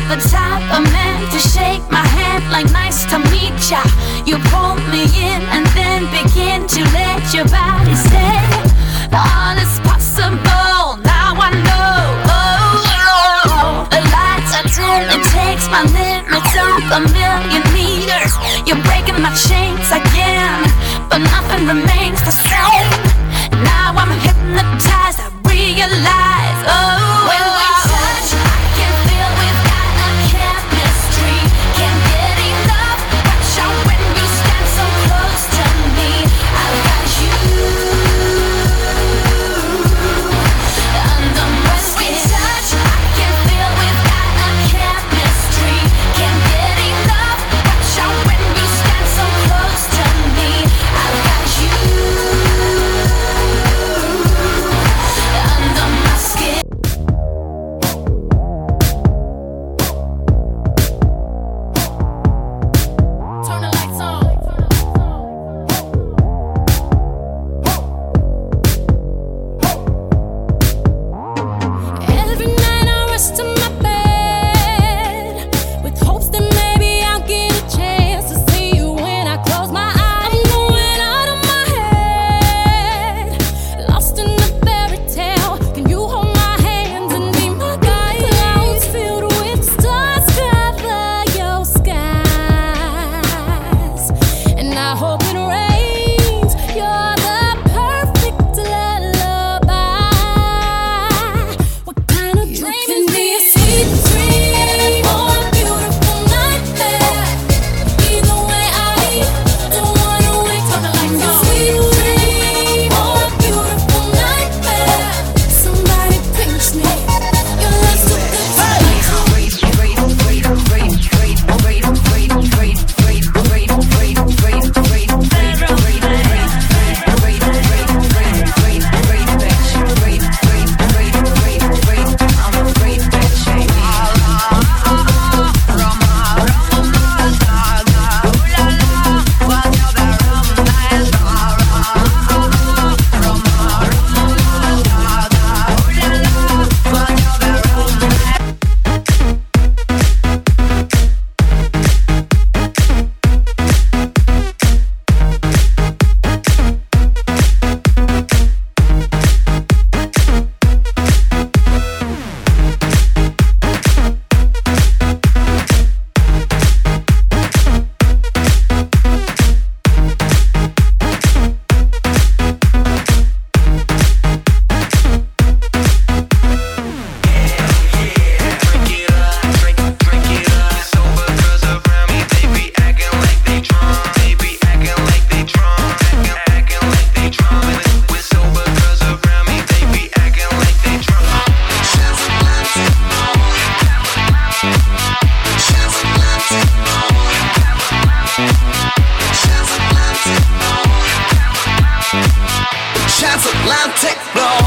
the type of man to shake my hand like nice to meet ya. You pull me in and then begin to let your body say all is possible. Now I know. The lights are dim, it takes my limits up a million meters. You're breaking my chains again, but nothing remains the same. Now I'm hypnotized, I realize, when we touch, I can feel we've got a chemistry. Can't get enough, watch out when you stand so close to me. I've got you under my skin. When we touch, I can feel we've got a chemistry. Can't get enough, watch out when you stand so close to me. I've got you under my skin. Turn the lights on. Every night I rush to my bed with hopes that maybe I'll get a chance to see you when I close my eyes. I'm going out of my head, lost in a fairy tale. Can you hold my hand and be my guide? Clouds filled with stars cover your skies, and I hope it rains. You're the perfect lullaby. What kind of dream can be a sweet dream or a beautiful nightmare? Either way, I don't wanna wake up like a sweet dream or a beautiful nightmare. Somebody pinch me. Your love's so good to me. Transatlantic flow.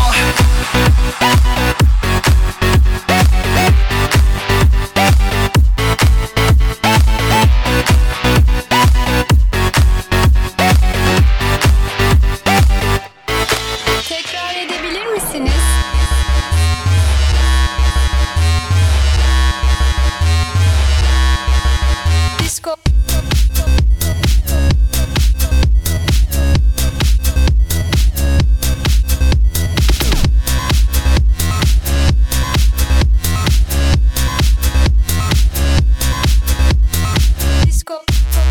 Tekrar edebilir misiniz? Disco. Disco.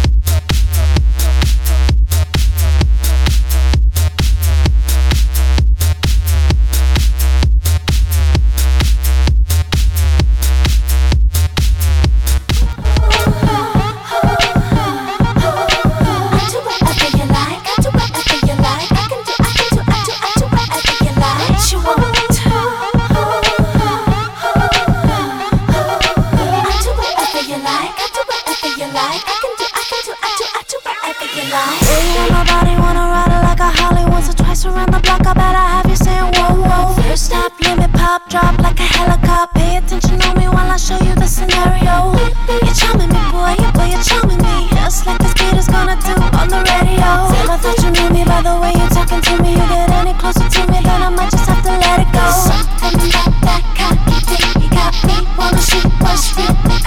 Drop like a helicopter. Pay attention on me while I show you the scenario. You're charming me, boy, you're charming me. Just like this kid is gonna do on the radio. Damn, I thought you knew me by the way you're talking to me. You get any closer to me, then I might just have to let it go. Something about that kind of thing, you got me wanna shoot, push me.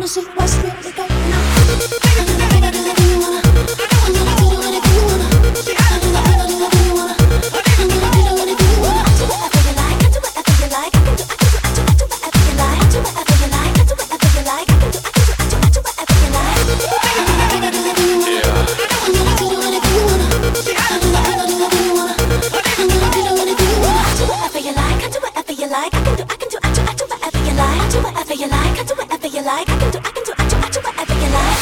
wanna see what's really going on. I do whatever you wanna. I do whatever you wanna. I do whatever you wanna. I do whatever you wanna. I do whatever you like. I do whatever you like. I do whatever you like. I do whatever you like. I do whatever you like. I do whatever you like. I do whatever you wanna. I do whatever you wanna. I do whatever you wanna. I do whatever you wanna. I do whatever you like. I do whatever you like. I can do whatever you like. I do whatever you like. I do whatever you like. I can do whatever you like.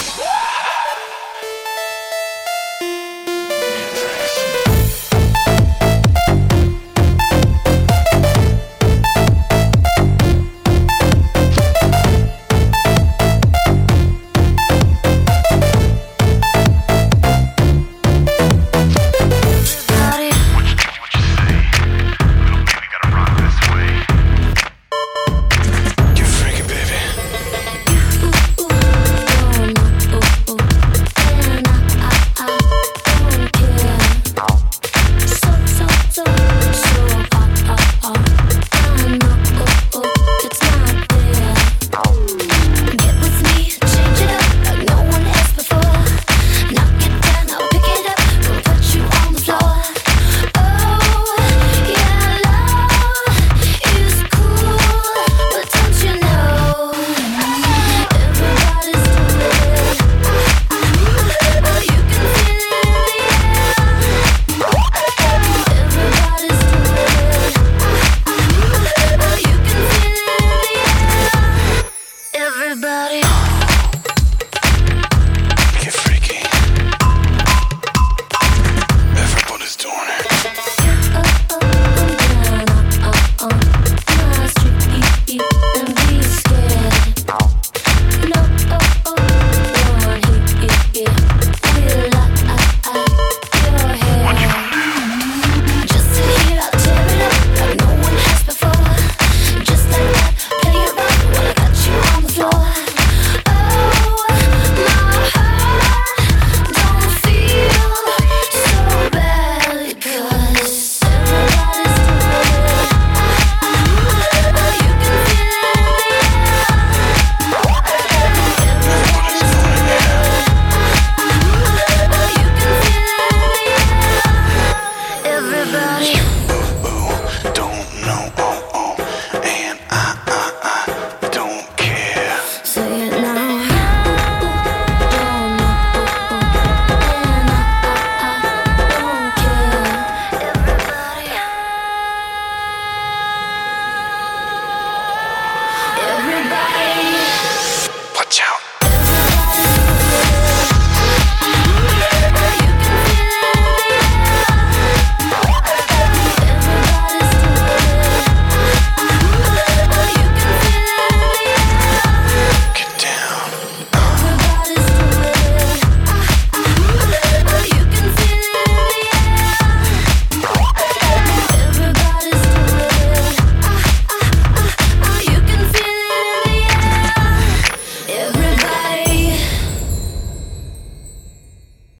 Everybody